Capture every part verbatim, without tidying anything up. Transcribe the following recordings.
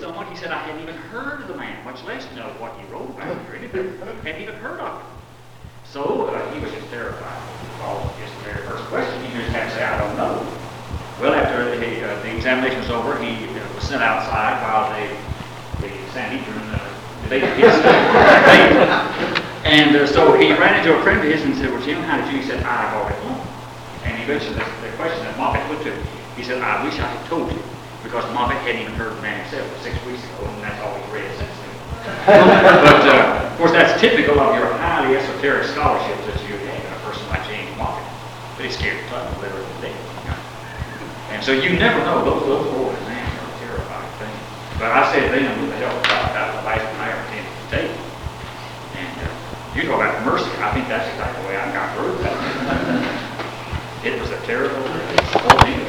someone, he said, I hadn't even heard of the man, much less know what he wrote about or anything. Hadn't even heard of him. So uh, he was just terrified. Well, just the very first question, he just had to say, I don't know. Well, after the, uh, the examination was over, he uh, was sent outside while they, the Sanhedrin uh, debated his debate. And uh, so he ran into a friend of his and said, well, Jim, how did you? He said, I've already known. And he mentioned the, the question that Moffat put to him. He said, I wish I had told you, because Moffat hadn't even heard the man himself six weeks ago, and that's all he's read since then. But, uh, of course, that's typical of your highly esoteric scholarship that you had in a person like James Moffat. But he's scared to talk literally to death. And so you never know. Those those boys, man, are a terrifying thing. But I said then, with the help of God, that was the last one I ever intended to take. And uh, you talk about mercy. I think that's exactly the way I got through that. It was a terrible ordeal.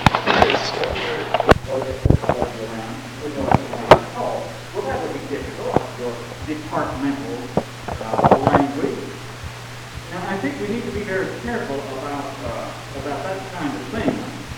Well, that would be difficult, your departmental uh, language. Now, I think we need to be very careful about uh, about that kind of thing.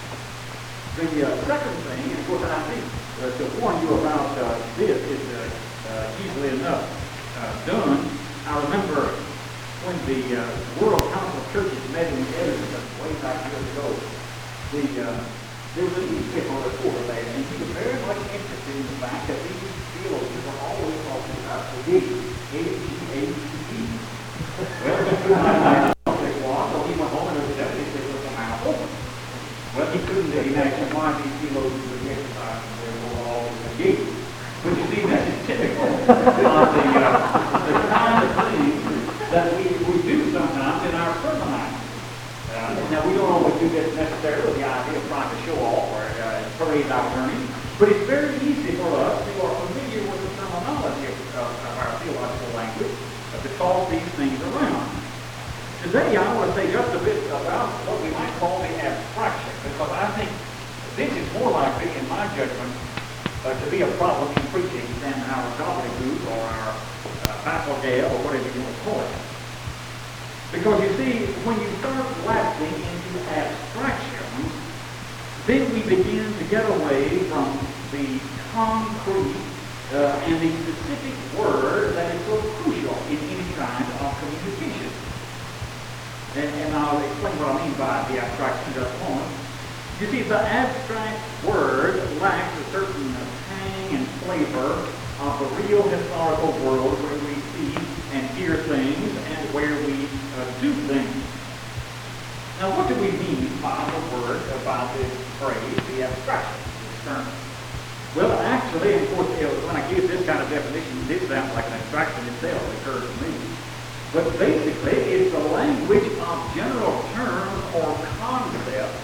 The uh, second thing, and of course, I think uh, to warn you about uh, this is uh, uh, easily enough uh, done. I remember when the uh, World Council of Churches met in Edmonton way back years ago, the uh, there was a newspaper reporter there, and he was very much interested in the fact that these theologians are always talking about the G, A G A T E. Well, he couldn't find out what it was, so he went home and looked at it and said, look, my mouth open. Well, he couldn't imagine why these theologians would be exercising their role always in G. But you see, that is typical of the, uh, the kind of things that we, we do sometimes in our sermonizing. Uh, now, we don't always do this necessarily with the idea of trying to show off or uh, praise our learning, but it's very easy for us who are familiar with the terminology of, of, of our theological language uh, to toss these things around. Today, I want to say just a bit about what we might call the abstraction, because I think this is more likely, in my judgment, uh, to be a problem in preaching than our gobbledygook or our uh, bafflegale or whatever you want to call it. Because you see, when you start lapsing into abstractions, then we begin to get away from the concrete uh, and the specific word that is so crucial in any kind of communication. And, and I'll explain what I mean by the abstraction in just a moment. You see, the abstract word lacks a certain tang and flavor of the real historical world where we see and hear things and where we uh, do things. Now, what do we mean by the word, about this phrase, the abstraction, this term? Well, actually, of course, when I give this kind of definition, this sounds like an abstraction itself, it occurs to me. But basically, it's the language of general terms or concepts.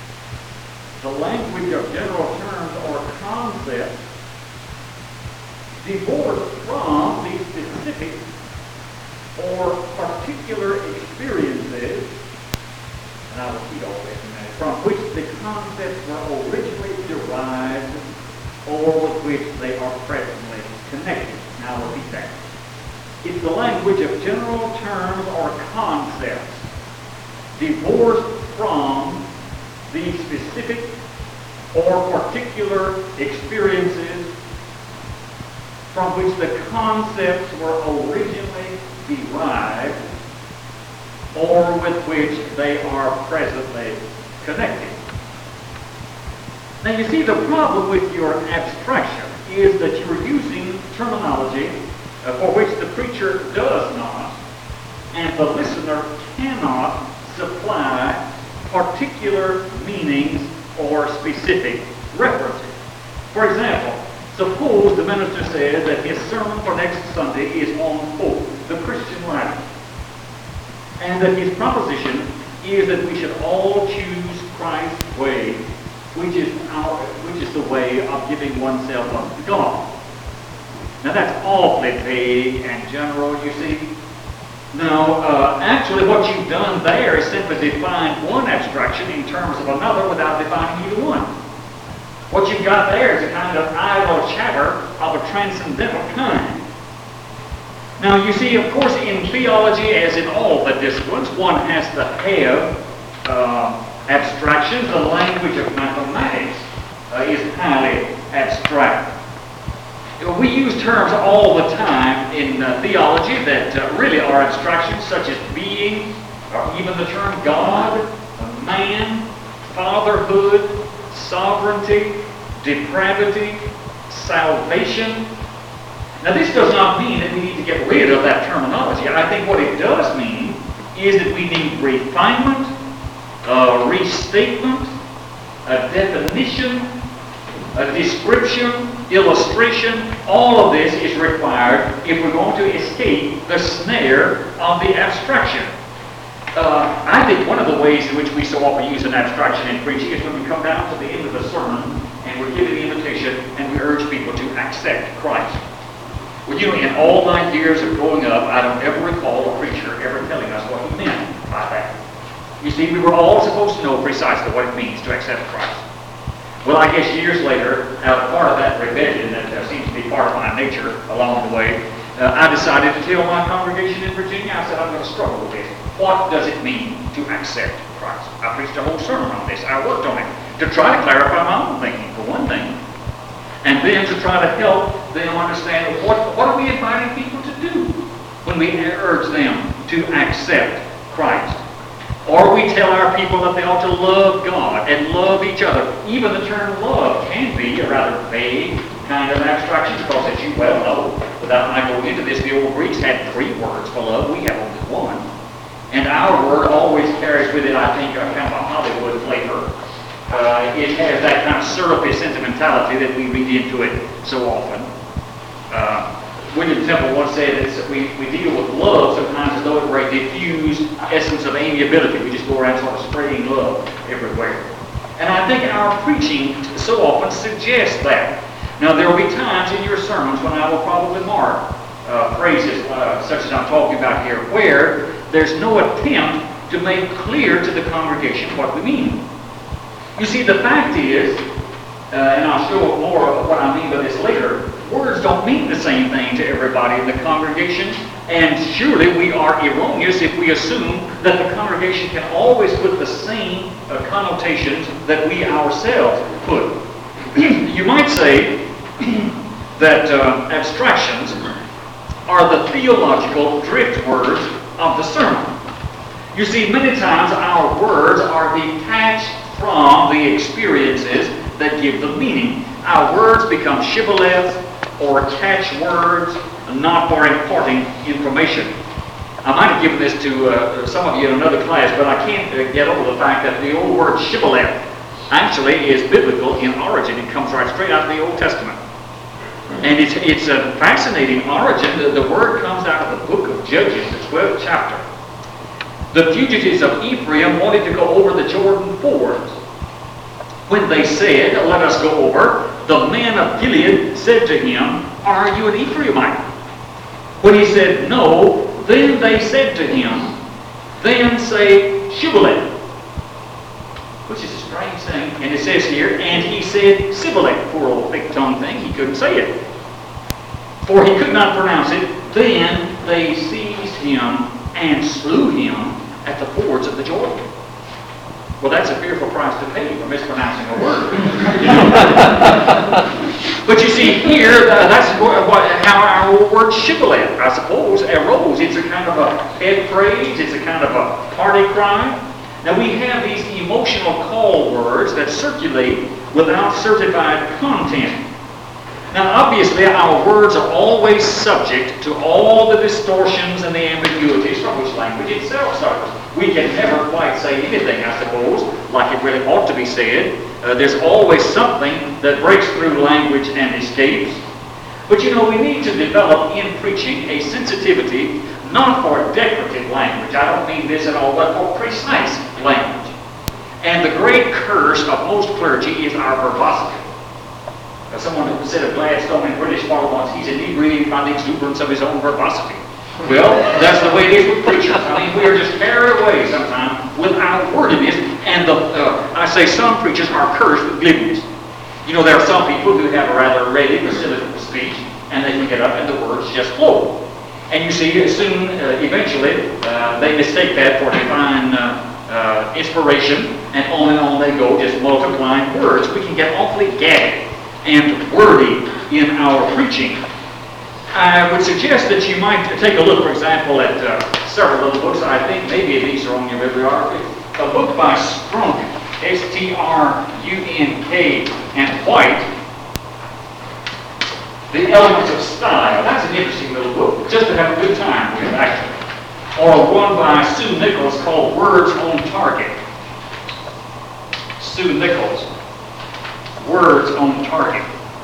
The language of general terms or concepts divorced from the specific or particular experiences, and I'll repeat all this in a minute, from which the concepts were originally derived or with which they are presently connected. Now I'll repeat that. It's the language of general terms or concepts divorced from the specific or particular experiences from which the concepts were originally derived or with which they are presently connected. Now you see, the problem with your abstraction is that you're using terminology uh, for which the preacher does not and the listener cannot supply particular meanings or specific references. For example, suppose the minister says that his sermon for next Sunday is on hope, the Christian life, and that his proposition is that we should all choose Christ's way, which is our, which is the way of giving oneself up to God. Now that's awfully vague and general, you see. Now, uh, actually what you've done there is simply define one abstraction in terms of another without defining either one. What you've got there is a kind of idle chatter of a transcendental kind. Now, you see, of course, in theology, as in all the disciplines, one has to have uh, abstractions. The language of mathematics uh, is highly abstract. we use terms all the time in uh, theology that uh, really are abstractions, such as being, or even the term God, man, fatherhood, sovereignty, depravity, salvation. Now, this does not mean that we need to get rid of that terminology. I think what it does mean is that we need refinement, a restatement, a definition, a description, illustration. All of this is required if we're going to escape the snare of the abstraction. Uh, I think one of the ways in which we so often use an abstraction in preaching is when we come down to the end of the sermon and we're giving the invitation and we urge people to accept Christ. Well, you know, in all my years of growing up, I don't ever recall a preacher ever telling us what he meant by that. You see, we were all supposed to know precisely what it means to accept Christ. Well, I guess years later, out of part of that rebellion that uh, seems to be part of my nature along the way, uh, I decided to tell my congregation in Virginia, I said, I'm going to struggle with this. What does it mean to accept Christ? I preached a whole sermon on this. I worked on it to try to clarify my own thinking, for one thing, and then to try to help them understand what, what are we inviting people to do when we urge them to accept Christ. Or we tell our people that they ought to love God and love each other. Even the term love can be a rather vague kind of abstraction, because as you well know, without my going into this, the old Greeks had three words for love. We have only one. And our word always carries with it, I think, a kind of a Hollywood flavor. Uh, it has that kind of syrupy sentimentality that we read into it so often. Uh, William Temple once said that we, we deal with love sometimes as though it were a diffused essence of amiability. We just go around sort of spraying love everywhere. And I think our preaching so often suggests that. Now, there will be times in your sermons when I will probably mark uh, phrases uh, such as I'm talking about here, where there's no attempt to make clear to the congregation what we mean. You see, the fact is, uh, and I'll show more of what I mean by this later, words don't mean the same thing to everybody in the congregation, and surely we are erroneous if we assume that the congregation can always put the same uh, connotations that we ourselves put. You might say that uh, abstractions are the theological drift words of the sermon. You see, many times our words are detached from the experiences that give the meaning. Our words become shibboleths or catchwords, not for imparting information. I might have given this to uh, some of you in another class, but I can't uh, get over the fact that the old word shibboleth actually is biblical in origin. It comes right straight out of the Old Testament. And it's, it's a fascinating origin. The, the word comes out of the book of Judges, the twelfth chapter. The fugitives of Ephraim wanted to go over the Jordan fords. When they said, let us go over, the man of Gilead said to him, are you an Ephraimite? When he said, no, then they said to him, then say shibboleth. Which is a strange thing. And it says here, and he said Sibboleth. Poor old thick-tongued thing, he couldn't say it. For he could not pronounce it. Then they seized him and slew him at the fords of the Jordan. Well, that's a fearful price to pay for mispronouncing a word. But you see, here, uh, that's what, what, how our word shibboleth, I suppose, arose. It's a kind of a head phrase. It's a kind of a party cry. Now, we have these emotional call words that circulate without certified content. Now, obviously, our words are always subject to all the distortions and the ambiguities from which language itself suffers. We can never quite say anything, I suppose, like it really ought to be said. Uh, there's always something that breaks through language and escapes. But you know, we need to develop in preaching a sensitivity not for decorative language, I don't mean this at all, but for precise language. And the great curse of most clergy is our verbosity. Uh, someone who said of Gladstone in British Parliament, he's inebriated by the exuberance of his own verbosity. Well, that's the way it is with preachers. I mean, we are just carried away sometimes with our wordiness, and the, uh, I say some preachers are cursed with glibness. You know, there are some people who have a rather ready, facilitative speech, and they can get up and the words just flow. And you see, soon, uh, eventually, uh, they mistake that for divine uh, uh, inspiration, and on and on they go, just multiplying words. We can get awfully gabby and wordy in our preaching. I would suggest that you might take a look, for example, at uh, several of the books. I think maybe these are on your bibliography. A book by Strunk, S T R U N K, and White, The Elements of Style. That's an interesting little book, just to have a good time with, actually. Or one by Sue Nichols called Words on Target. Sue Nichols, Words on Target.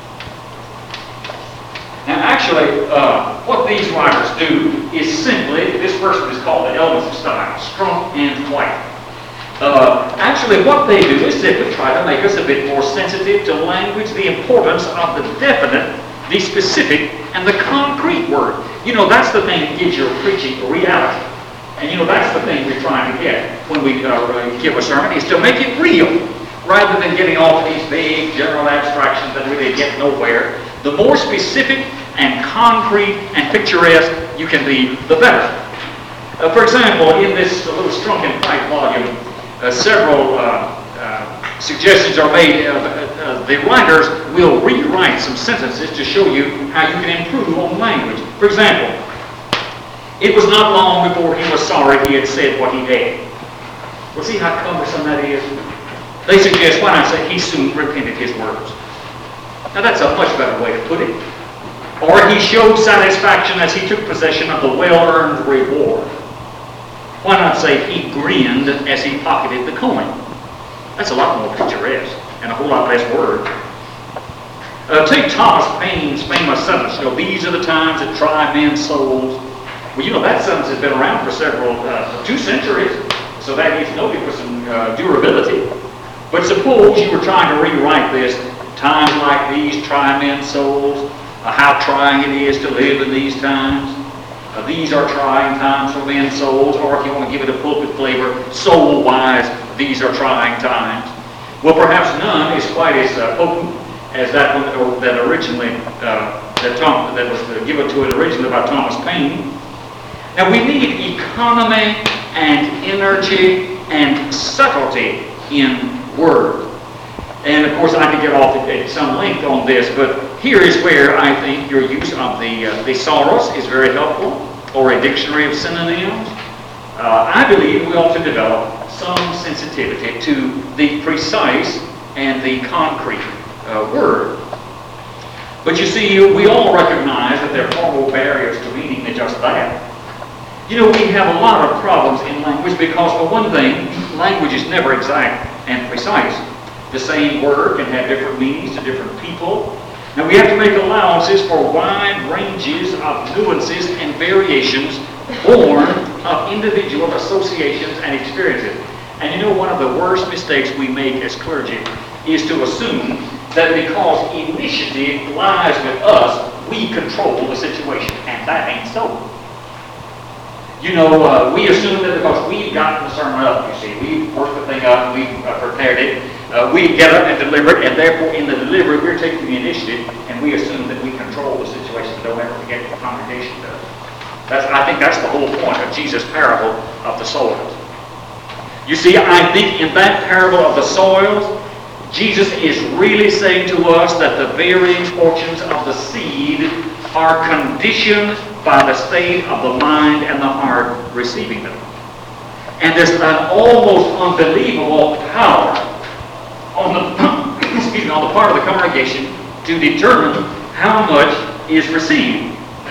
Now actually, uh, what these writers do is simply, this person is called The Elements of Style, Strunk and White. Uh, actually, what they do is simply try to make us a bit more sensitive to language, the importance of the definite, the specific, and the concrete word. You know, that's the thing that gives your preaching reality. And you know, that's the thing we're trying to get when we uh, give a sermon, is to make it real, rather than getting off these big general abstractions that really get nowhere. The more specific and concrete and picturesque you can be, the better. Uh, for example, in this little Strunk and White volume, uh, several uh, uh, suggestions are made. Uh, uh, the writers will rewrite some sentences to show you how you can improve on language. For example, it was not long before he was sorry he had said what he had. Well, see how cumbersome that is? They suggest, why not say, he soon repented his words. Now that's a much better way to put it. Or he showed satisfaction as he took possession of the well-earned reward. Why not say he grinned as he pocketed the coin? That's a lot more picturesque and a whole lot less word. Uh, take Thomas Paine's famous sentence, you know, these are the times that try men's souls. Well, you know, that sentence has been around for several, uh, two centuries, so that is noted for some uh, durability. But suppose you were trying to rewrite this, times like these try men's souls, uh, how trying it is to live in these times. Uh, these are trying times for men's souls, or if you want to give it a pulpit flavor, soul-wise, these are trying times. Well, perhaps none is quite as uh, potent as that one or that originally, uh, that, Tom, that was uh, given to it originally by Thomas Paine. Now, we need economy and energy and subtlety in word. And of course, I could get off at some length on this, but here is where I think your use of the uh, thesaurus is very helpful, or a dictionary of synonyms. Uh, I believe we ought to develop some sensitivity to the precise and the concrete uh, word. But you see, we all recognize that there are far more barriers to meaning than just that. You know, we have a lot of problems in language because, for one thing, language is never exact and precise. The same word can have different meanings to different people. Now, we have to make allowances for wide ranges of nuances and variations born of individual associations and experiences. And you know, one of the worst mistakes we make as clergy is to assume that because initiative lies with us, we control the situation. And that ain't so. You know, uh, we assume that because we've gotten the sermon up, you see, we've worked the thing up, we've uh, prepared it, uh, we get up and deliver it, and therefore in the delivery we're taking the initiative, and we assume that we control the situation. Don't ever forget what the congregation does. That's, I think that's the whole point of Jesus' parable of the soils. You see, I think in that parable of the soils, Jesus is really saying to us that the varying fortunes of the seed are conditioned by the state of the mind and the heart receiving them. And there's an almost unbelievable power on the, excuse me, on the part of the congregation to determine how much is received.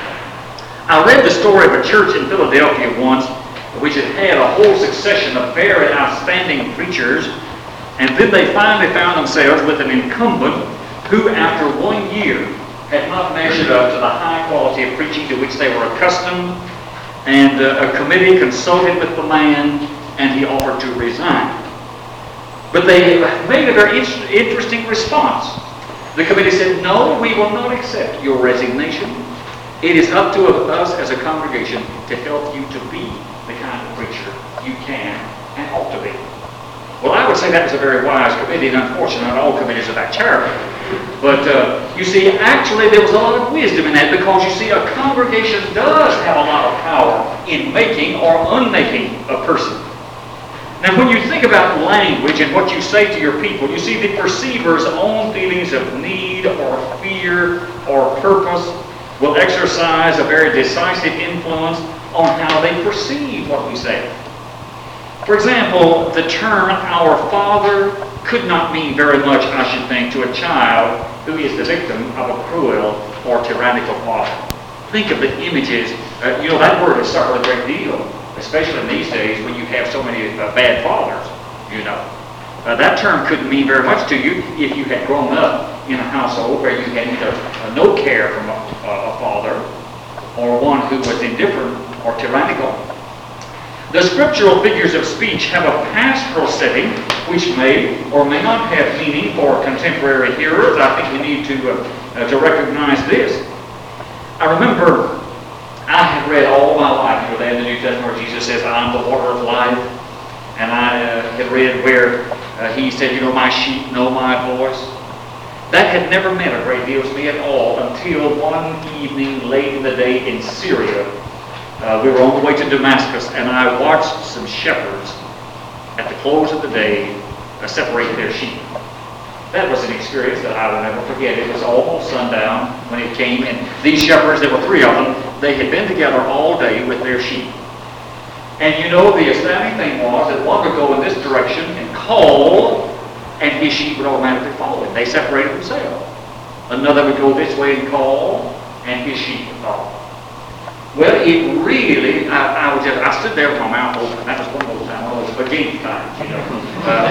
I read the story of a church in Philadelphia once which had had a whole succession of very outstanding preachers, and then they finally found themselves with an incumbent who, after one year, had not measured up to the high quality of preaching to which they were accustomed, and uh, a committee consulted with the man, and he offered to resign. But they made a very in- interesting response. The committee said, no, we will not accept your resignation. It is up to us as a congregation to help you to be the kind of preacher you can and ought to be. Well, I would say that was a very wise committee, and unfortunately not all committees are that charitable. But uh, you see, actually there was a lot of wisdom in that, because you see, a congregation does have a lot of power in making or unmaking a person. Now, when you think about language and what you say to your people, you see the perceiver's own feelings of need or fear or purpose will exercise a very decisive influence on how they perceive what we say. For example, the term "our Father" could not mean very much, I should think, to a child who is the victim of a cruel or tyrannical father. Think of the images. Uh, you know, that word has suffered a great deal, especially in these days when you have so many uh, bad fathers, you know. Uh, that term couldn't mean very much to you if you had grown up in a household where you had either uh, no care from a, a father or one who was indifferent or tyrannical. The scriptural figures of speech have a pastoral setting which may or may not have meaning for contemporary hearers. I think we need to, uh, uh, to recognize this. I remember I had read all my life, you know, there in the New Testament where Jesus says, "I am the water of life." And I uh, had read where uh, he said, you know, "My sheep know my voice." That had never meant a great deal to me at all until one evening late in the day in Syria. Uh, we were on the way to Damascus, and I watched some shepherds at the close of the day uh, separate their sheep. That was an experience that I will never forget. It was almost sundown when it came, and these shepherds, there were three of them, they had been together all day with their sheep. And you know, the astounding thing was that one would go in this direction and call, and his sheep would automatically follow him. They separated themselves. Another would go this way and call, and his sheep would follow. Well, it really, I, I was just, I stood there with my mouth open. That was one of those times, one of those spaghetti times, you know. Uh,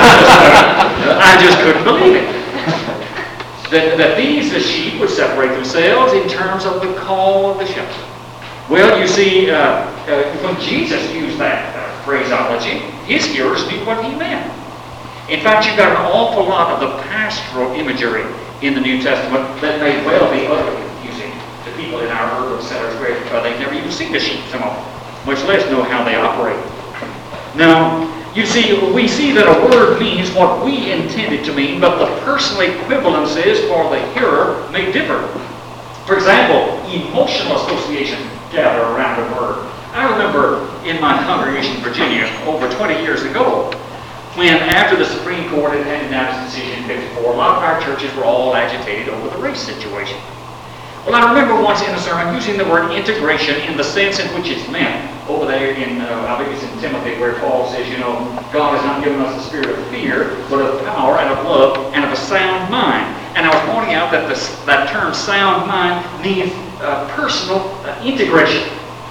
I just couldn't believe it. That, that these the sheep would separate themselves in terms of the call of the shepherd. Well, you see, uh, uh, when Jesus used that uh, phraseology, his hearers knew what he meant. In fact, you've got an awful lot of the pastoral imagery in the New Testament that may well be utterly confusing to people in our urban centers where uh, they've never even seen the sheep, some of them, much less know how they operate. Now, you see, we see that a word means what we intend it to mean, but the personal equivalences for the hearer may differ. For example, emotional association gather around a word. I remember in my congregation in Virginia over twenty years ago, when after the Supreme Court had handed down its decision in fifty-four, a lot of our churches were all agitated over the race situation. Well, I remember once in a sermon using the word integration in the sense in which it's meant. Over there in, uh, I think it's in Timothy, where Paul says, you know, God has not given us the spirit of fear, but of power and of love and of a sound mind. And I was pointing out that this, that term sound mind means uh, personal uh, integration.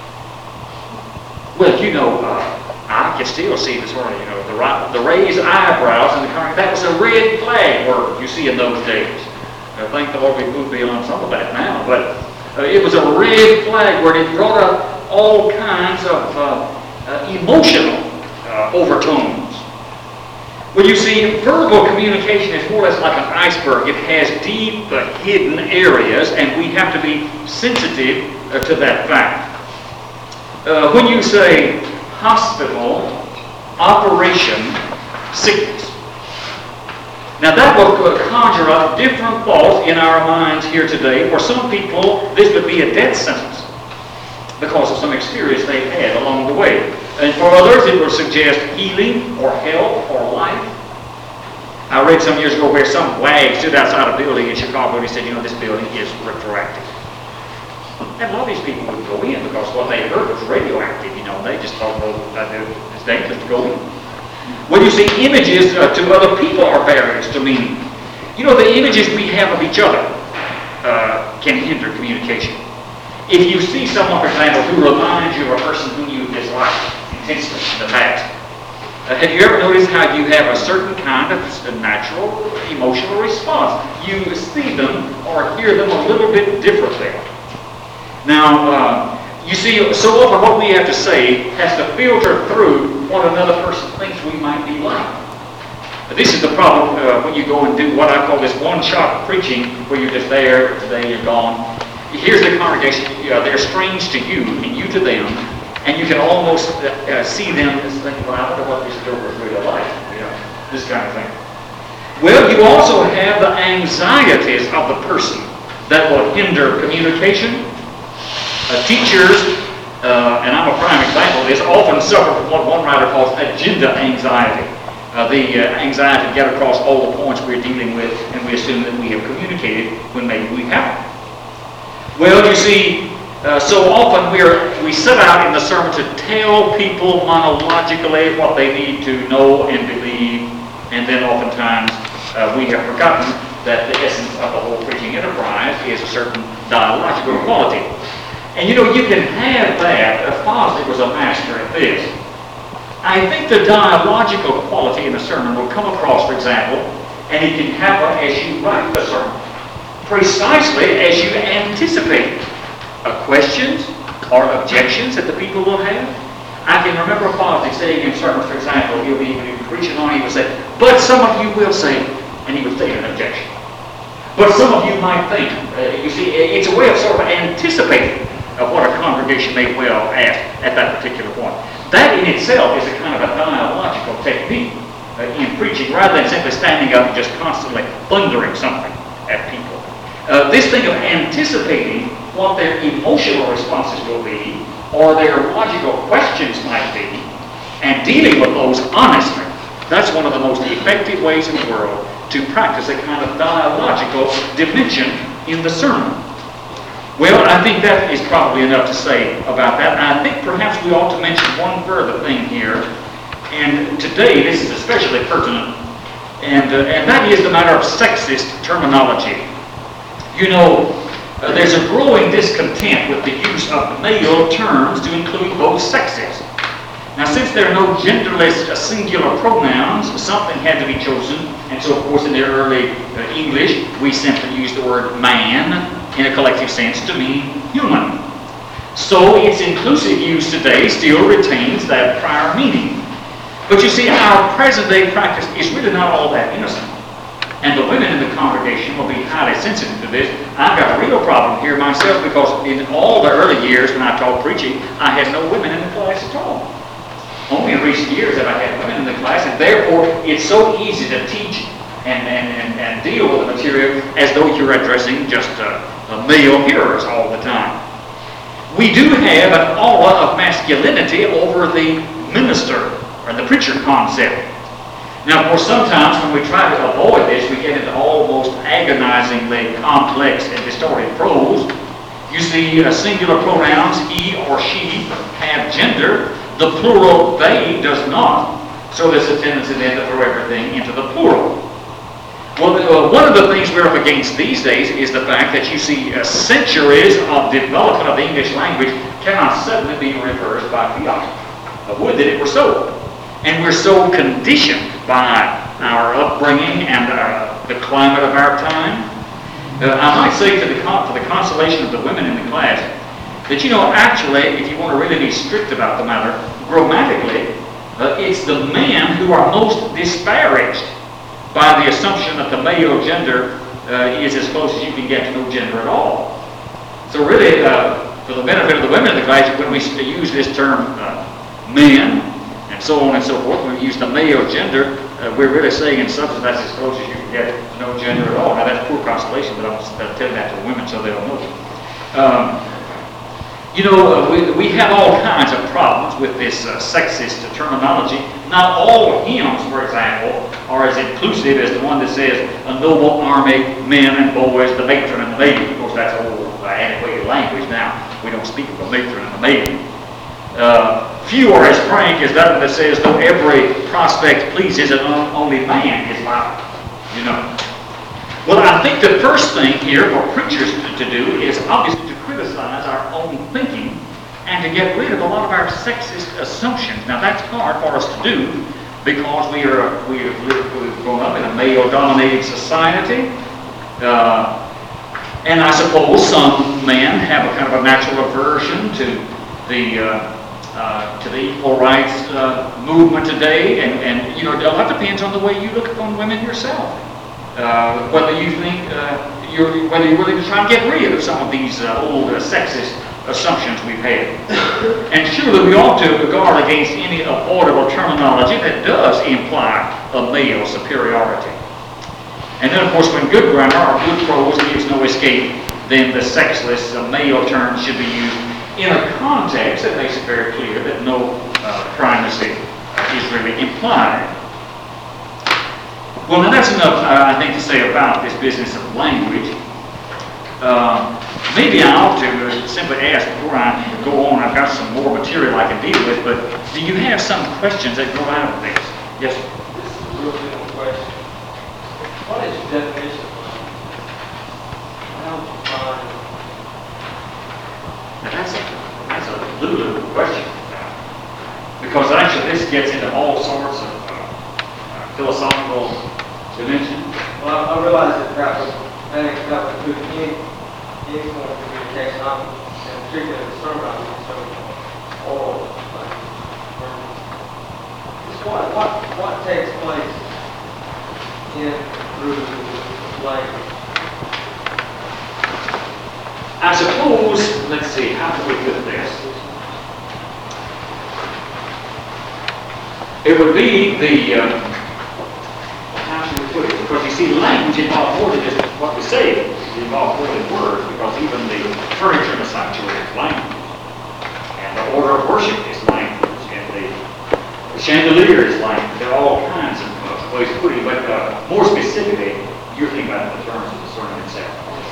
Well, you know, uh, I can still see this morning, you know, the, the raised eyebrows in the current, that was a red flag word you see in those days. Uh, thank the Lord we've moved beyond some of that now, but uh, it was a red flag where it brought up all kinds of uh, uh, emotional uh, overtones. Well, you see, verbal communication is more or less like an iceberg. It has deep, uh, hidden areas, and we have to be sensitive uh, to that fact. Uh, when you say hospital, operation, sickness, now that will conjure up different thoughts in our minds here today. For some people, this would be a death sentence because of some experience they've had along the way. And for others, it would suggest healing or health or life. I read some years ago where some wag stood outside a building in Chicago and he said, you know, this building is retroactive. And a lot of these people wouldn't go in because what they heard was radioactive, you know, and they just thought, well, it's dangerous to go in. Well, you see, images uh, to other people are barriers to meaning. You know, the images we have of each other uh, can hinder communication. If you see someone, for example, who reminds you of a person whom you dislike intensely in the past, uh, have you ever noticed how you have a certain kind of natural emotional response? You see them or hear them a little bit differently. Now, uh, you see, so often what we have to say has to filter through what another person thinks we might be like. This is the problem uh, when you go and do what I call this one-shot preaching, where you're just there, today you're gone. Here's the congregation, uh, they're strange to you, and you to them, and you can almost uh, uh, see them as thinking, well, I wonder what this girl was really like, you know, this kind of thing. Well, you also have the anxieties of the person that will hinder communication. Uh, teachers, uh, and I'm a prime example of this, often suffer from what one writer calls agenda anxiety. Uh, the uh, anxiety to get across all the points we're dealing with, and we assume that we have communicated when maybe we haven't. Well, you see, uh, so often we're, we set out in the sermon to tell people monologically what they need to know and believe, and then oftentimes uh, we have forgotten that the essence of the whole preaching enterprise is a certain dialogical quality. And you know, you can have that. Uh, Fosdick was a master at this. I think the dialogical quality in the sermon will come across, for example, and it can happen as you write the sermon, precisely as you anticipate uh, questions or objections that the people will have. I can remember Fosdick saying in sermons, for example, he'll be, he'll be preaching on, he would say, but some of you will say, and he would state an objection. But some of you might think, uh, you see, it's a way of sort of anticipating of what a congregation may well ask at that particular point. That in itself is a kind of a dialogical technique uh, in preaching, rather than simply standing up and just constantly thundering something at people. Uh, this thing of anticipating what their emotional responses will be, or their logical questions might be, and dealing with those honestly, that's one of the most effective ways in the world to practice a kind of dialogical dimension in the sermon. Well, I think that is probably enough to say about that. I think perhaps we ought to mention one further thing here, and today this is especially pertinent, and, uh, and that is the matter of sexist terminology. You know, uh, there's a growing discontent with the use of male terms to include both sexes. Now, since there are no genderless uh, singular pronouns, something had to be chosen, and so of course in the early uh, English, we simply used the word man in a collective sense to mean human. So its inclusive use today still retains that prior meaning. But you see, our present-day practice is really not all that innocent. And the women in the congregation will be highly sensitive to this. I've got a real problem here myself, because in all the early years when I taught preaching, I had no women in the class at all. Only in recent years have I had women in the class, and therefore it's so easy to teach and, and, and, and deal with the material as though you're addressing just uh, uh, male hearers all the time. We do have an aura of masculinity over the minister or the preacher concept. Now, of course, sometimes when we try to avoid this, we get into almost agonizingly complex and distorted prose. You see, uh, singular pronouns, he or she, have gender. The plural, they, does not. So there's a tendency then to throw everything into the plural. Well, uh, one of the things we're up against these days is the fact that you see uh, centuries of development of the English language cannot suddenly be reversed by theology. Uh, would that it were so. And we're so conditioned by our upbringing and uh, the climate of our time. Uh, I might say to the, con to the consolation of the women in the class, that, you know, actually, if you want to really be strict about the matter, grammatically, uh, it's the men who are most disparaged by the assumption that the male gender uh, is as close as you can get to no gender at all. So really, uh, for the benefit of the women in the class, when we use this term uh, men, and so on and so forth, when we use the male gender, uh, we're really saying in substance that's as close as you can get to no gender at all. Now that's poor consolation, but I'm uh, telling that to the women so they don't know. Um, You know, uh, we, we have all kinds of problems with this uh, sexist terminology. Not all hymns, for example, are as inclusive as the one that says, a noble army, men and boys, the matron and the maiden. Of course, that's old, uh, antiquated language now. We don't speak of a matron and a maiden. Uh, few are as frank as that one that says, though every prospect pleases, and only man is liable. You know. Well, I think the first thing here for preachers to, to do is obviously to criticize our own thinking and to get rid of a lot of our sexist assumptions. Now, that's hard for us to do because we are we have lived, we've grown up in a male-dominated society, uh, and I suppose some men have a kind of a natural aversion to the uh, uh, to the equal rights uh, movement today, and and you know, a lot depends on the way you look upon women yourself. Uh, whether you think uh, you're whether you're willing to try and get rid of some of these uh, old uh, sexist assumptions we've had. And surely we ought to guard against any avoidable terminology that does imply a male superiority. And then, of course, when good grammar or good prose gives no escape, then the sexless uh, male term should be used in a context that makes it very clear that no uh, primacy is really implied. Well, now that's enough, uh, I think, to say about this business of language. Uh, maybe I ought to uh, simply ask before I go on. I've got some more material I can deal with, but do you have some questions that grow out of this? Yes, sir. This is a real simple question. What is your definition of land? How would you define? Now that's a, that's a little question. Because actually this gets into all sorts of uh, uh, philosophical dimensions. Well, I, I realize that that was, that ain't that was through any, any form of communication. I'm, and particularly in the sermon, I'm concerned with oral language. Just what, what, what takes place in through language? I suppose, let's see, how do we put this? It would be the, uh, how should we put it? Because you see, language involves more than just what we say. It involves more than words, because even the furniture in the sanctuary is language. And the order of worship is language. And the, the chandelier is language. There are all kinds of uh, ways of putting it. But uh, more specifically, you're thinking about the terms of the sermon itself.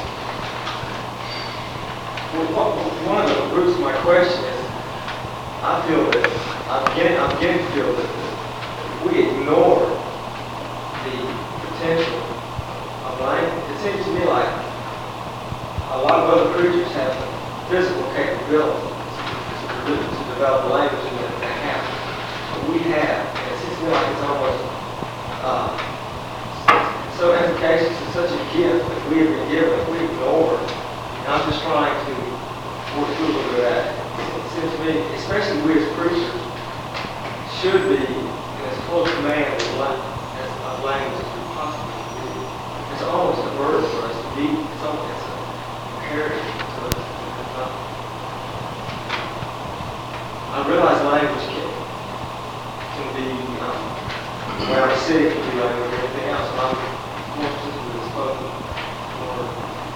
Well, what, one of the roots of my question is, I feel that, I'm beginning, I'm beginning to feel that we ignore the potential of language. It seems to me like a lot of other creatures have the physical capability to, to develop language and that, that happens. But we have, and it seems to me like it's almost, uh, so efficacious and such a gift that we have been given, that we ignore. And I'm just trying to work through a little bit of that. It seems to me, especially we as preachers, should be in as close command of language as we possibly can be. It's almost a burden for us to be something that's imperative to us. I realize language can, can be, um, where I'm sitting can be language and everything else, but I'm more interested in the spoken word.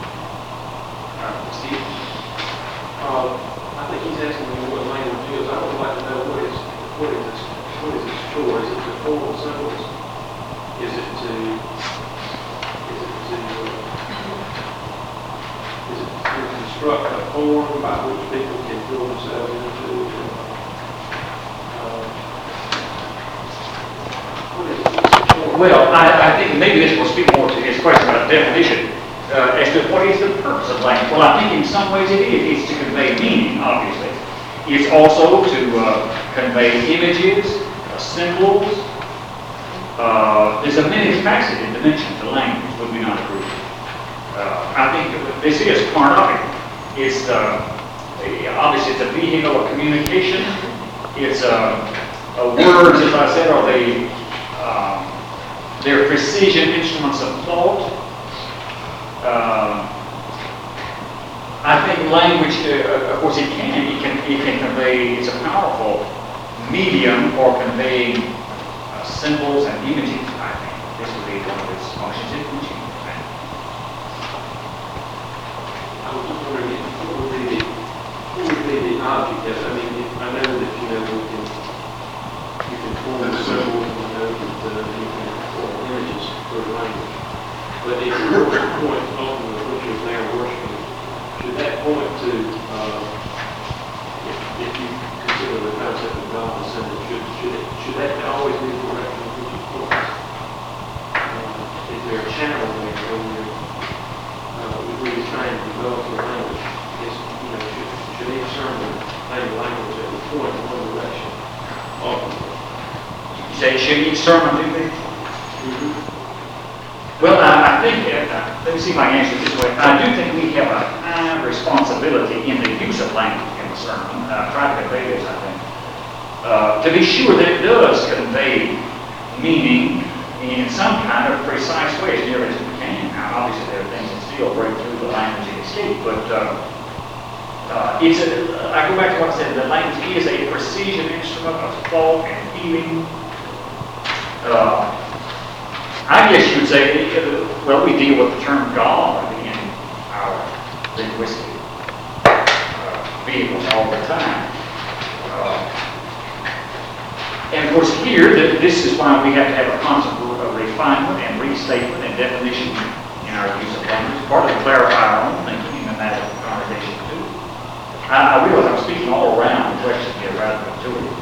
Steve? Uh, I think he's asking me what language is. I would like to know what is what is this what is its chore? Is it to form symbols? Is it to is it to uh, is it to construct a form by which people can fill themselves into? Uh, what is its chore? Well, I, I think maybe this will speak more to his question about definition. Uh, as to what is the purpose of language? Well, I think in some ways it is. It's to convey meaning, obviously. It's also to uh, convey images, uh, symbols. Uh, there's a many-faceted dimension to language, would we not agree? Uh, I think this is part of it. It's uh, a, obviously it's a vehicle of communication. It's uh, uh, words, as I said, are the um, they're precision instruments of thought. Uh, I think language, uh, of course, it can. It can, it can convey. It's a powerful medium for conveying uh, symbols and images. I think this would be one of its functions in teaching. I was just wondering what would be the what would be the object? Yes, I mean, if, I know that you know we can you can form symbols. I know that uh, you can form images through language. But if you were to point ultimately which is there worshiping, should that point to, uh, if, if you consider the concept of God as symbol, should, should, it, should that always be the direction in which it points? Uh, is there a channel there where we're, uh, we we're trying to develop the language? Is, you know, should, should each sermon have a language that would point in one direction? Ultimately. You say, should each sermon do this? Mm-hmm. Well, I, I think, uh, let me see if I can answer it this way. I do think we have a high responsibility in the use of language in the sermon. Uh, try to convey this, I think. Uh, to be sure that it does convey meaning in some kind of precise way, as near as we can. Now, obviously, there are things that still break through the language and escape, but uh, uh, it's a, I go back to what I said, the language is a precision instrument of thought and feeling. Uh, I guess you would say, well, we deal with the term God in our linguistic uh, vehicles all the time. Uh, and of course here, this is why we have to have a constant refinement and restatement and definition in our use of language, partly to clarify our own thinking in the matter of the congregation. I, I realize I'm speaking all around the question here rather than to it.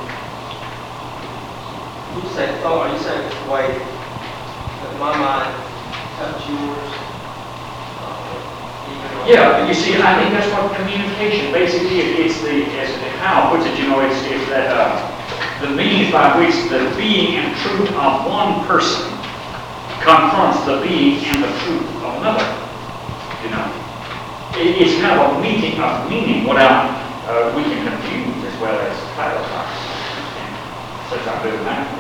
You say thought, are you saying this way that my mind touch yours? Uh, even on- Yeah, you see, I think that's what communication, basically, it- it's the, as Hal puts it, you know, it's, it's that, uh, the means by which the being and truth of one person confronts the being and the truth of another, you know. It, it's kind of a meeting of meaning without, uh, we can confuse as well as clarify. Such a bit of matter.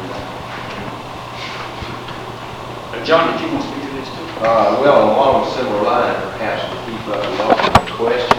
Uh, John, did you want to speak to this too? Uh, well, along a similar line, perhaps to keep up with Lawson's question,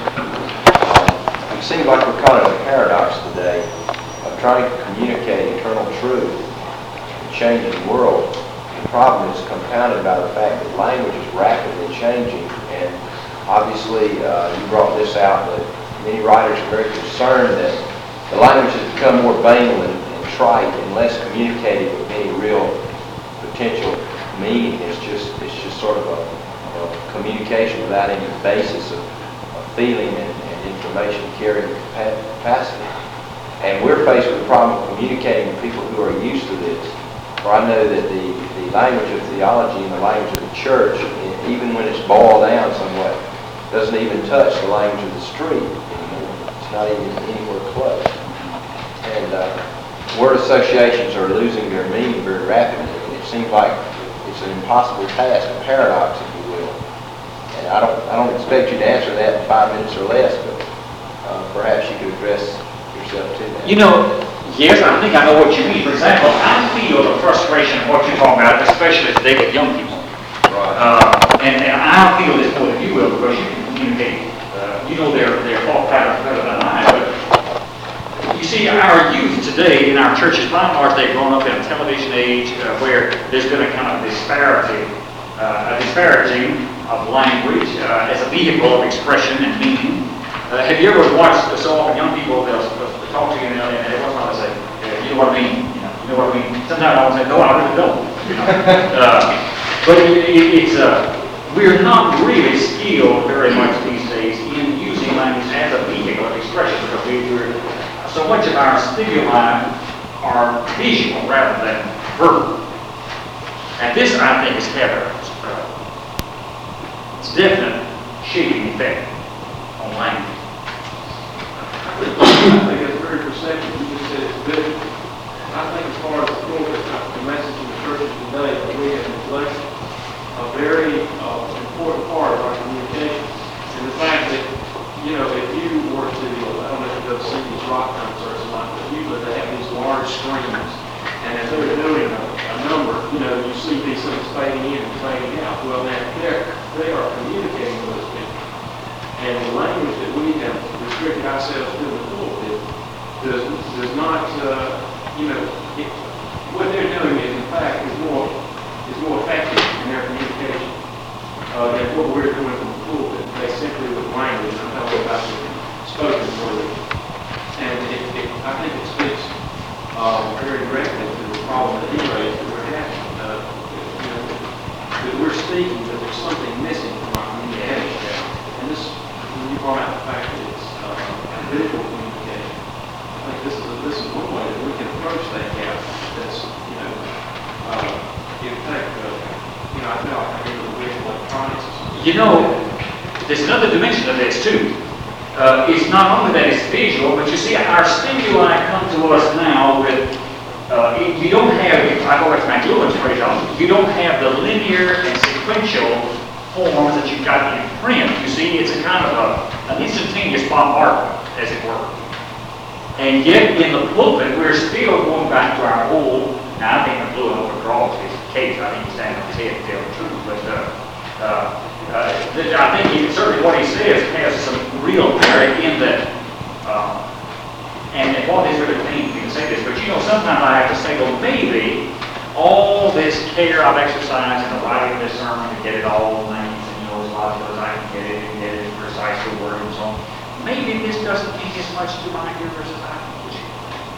um, it seems like we're caught in a paradox today of trying to communicate eternal truth in a changing world. The problem is compounded by the fact that language is rapidly changing, and obviously uh, you brought this out, that many writers are very concerned that the language has become more banal and, and trite and less communicative with any real potential meaning. It's just it's just sort of a, a communication without any basis of, of feeling and, and information carrying capacity. And we're faced with the problem of communicating with people who are used to this. For I know that the, the language of theology and the language of the church, even when it's boiled down somewhat, doesn't even touch the language of the street anymore. It's not even anywhere close. And uh, word associations are losing their meaning very rapidly. And it seems like it's an impossible task, a paradox, if you will. And I don't, I don't expect you to answer that in five minutes or less, but uh, perhaps you could address yourself to that. You know, yes, I think I know what you mean. For example, I feel the frustration of what you're talking about, especially today with young people. Right. Uh, and, and I feel this more than you will because you can communicate. Uh, you know their, their thought patterns better than I, but you see, our youth today in our churches, by and large, they've grown up in a television age uh, where there's been a kind of disparity, uh, a disparaging of language uh, as a vehicle of expression and meaning. Uh, have you ever watched so often young people, they'll, they'll talk to you and they'll, and every once in a while they say, yeah, you know what I mean? You know, you know what I mean? Sometimes I will say, no, I really don't. You know? uh, but it, it, it's, uh, we're not really skilled very much these days in using language as a vehicle of expression because we, we're so much of our stimuli are visual rather than verbal. And this, I think, is having a it's definite shaping effect on language. I think it's very perceptive. You just said it's good. I think as far as the pulpit, the message in the churches today, that we have neglected a very uh, important part of our communication. And the fact that, you know, if you were to, I don't know if you go to see these rock concerts or not, but usually they have these large screens. And as they're doing a, a number, you know, you see these things fading in and fading out. Well, now, they're, they are communicating with those people. And the language that we have restricted ourselves to in the pulpit does, does not, uh, you know, it, what they're doing is, in fact, is more, is more effective in their communication uh, than what we're doing from the pulpit. They simply with language, I'm talking about the spoken word. And it, it, I think it speaks uh, very directly to the problem that he raised that we're having. Uh, you know, that we're speaking, but there's something missing from our communication. And this, when you brought out the fact that it's uh, visual communication, I think this is, a, this is one way that we can approach that gap. That's, you know, uh, in fact, uh, you know, I feel like I need a visual electronics or something. You know, there's another dimension of this too. Uh, it's not only that it's visual, but you see our stimuli come to us now with, uh, you don't have, I go back to McLuhan's phrase, you don't have the linear and sequential forms that you've got in print. You see, it's a kind of a, an instantaneous bombardment, as it were. And yet, in the pulpit, we're still going back to our old, now I think McLuhan overdraws his case, I think he's standing on his head to tell the truth, but uh, uh, Uh, I think he, certainly what he says has some real merit in that, uh, and what is really painful to say this, but you know, sometimes I have to say, well, maybe all this care I've exercised in the writing of this sermon to get it all names and you know as logical as I can get it and get it precisely worded and so on, maybe this doesn't mean as much to my hearers as I can push it.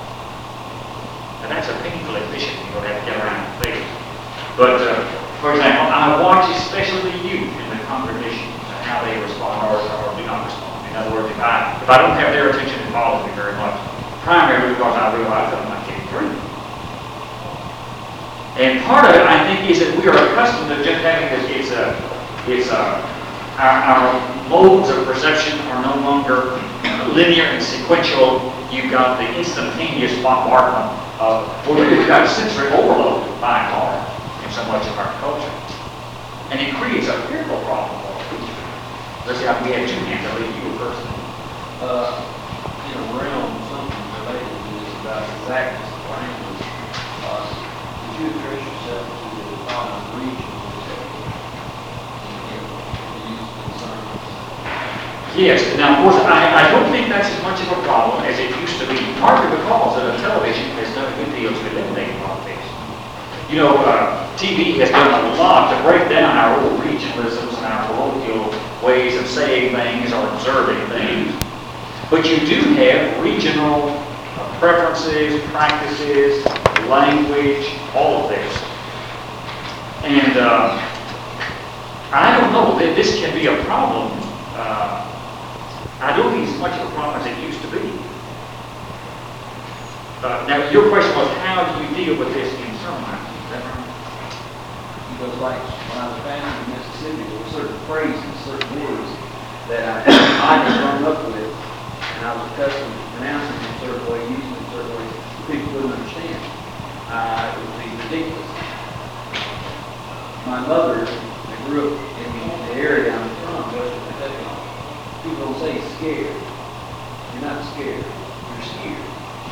And that's a painful admission you're going to have to get around and face. But, uh, for example, I watch especially the youth in the congregation and how they respond or, or do not respond. In other words, if I, if I don't have their attention, it bothers me very much. Primarily because I realize that I'm not getting through. And part of it, I think, is that we are accustomed to just having this, it's a, it's a, our, our modes of perception are no longer linear and sequential. You've got the instantaneous bombardment of, well, we've got sensory overload by and large in so much of our culture. And it creates a fearful problem for us. Let's see, we have two hands, I'll leave you first. Uh, in a realm, something related to this about exactness of language, uh, would you address yourself to the common region Yes, now of course, I, I don't think that's as much of a problem as it used to be, partly because of the television has done a good deal to eliminate a lot of this. You know, uh, T V has done a lot to break down our old regionalisms and our colloquial ways of saying things or observing things. But you do have regional uh, preferences, practices, language, all of this. And uh, I don't know, that this can be a problem. Uh, I don't think it's much of a problem as it used to be. Uh, now, your question was, how do you deal with this in sermon? Is that right? Because like when I was founding in Mississippi, there were certain phrases, certain words that I, I had grown up with, and I was accustomed to pronouncing them a certain way, using them a certain way, people wouldn't understand. Uh, it would be ridiculous. My mother, I grew up in the, the area I'm from, Western Kentucky. People don't say scared. You're not scared. You're scared.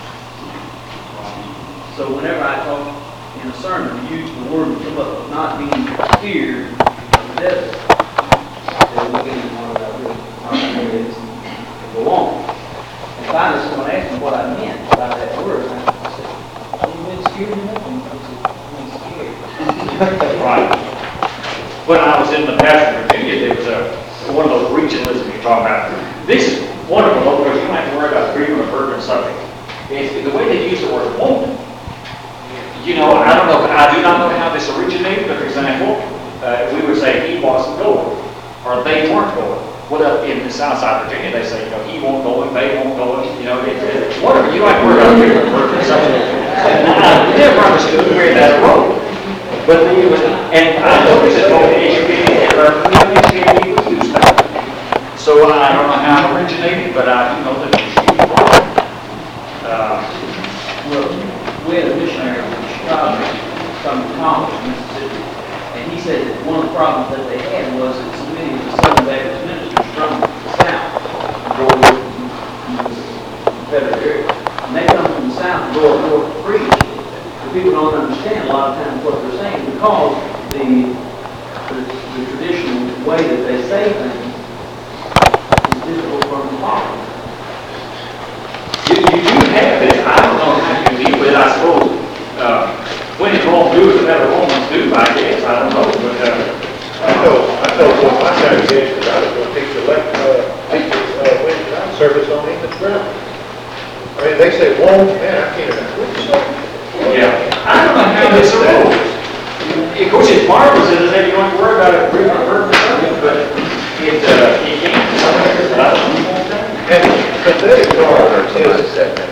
So whenever I talk in a sermon, use the word come up of not being scared of the devil. They'll look at me and wonder what I really is and go on. And finally, someone asked me what I meant by that word. And I said, "Have you been scared enough?" And I said, "I'm scared." Right. When I was in the Pastor Virginia, there was a one of those regionalisms you're talking about. This is wonderful because you don't have to worry about agreement of verb and subject. It's the way they use the word won't. You know, I don't know, I do not know how this originated, but for example, uh, we would say he wasn't going, or they weren't going. Well, in the South Side of Virginia, they say, you know, he won't go and they won't go, you know, it, it, whatever. You don't have to worry about agreement of verb and subject. I never understood where that arose. But it was, and I noticed that both educated and uneducated people use that. So I don't know how it originated, but I do know that it's a huge problem. Uh, Well, we had a missionary from Chicago, from college, Mississippi, and he said that one of the problems that they had was that so many of the Southern Baptist ministers from the South, Georgia, Confederate area, and they come from the South and go up north to preach. People don't understand a lot of times what they're saying because the, the, the traditional way that they say things is difficult for them to follow. you, you do have this, I don't know how you deal with it, I suppose, uh, when it's wrong do is better Romans do, I guess, I don't know, but, uh, I know, I know what my congregation is, I was going to teach the lect, uh, teach the, uh, Wednesday night service on English grammar. I mean, they say, won't, man, I can't imagine, what you say? yeah, I don't know how this arose. Of course, it's marvelous in that you don't have to worry about it, agreement of verb and subject, but it, uh, it can't. I don't know. And pathetic part is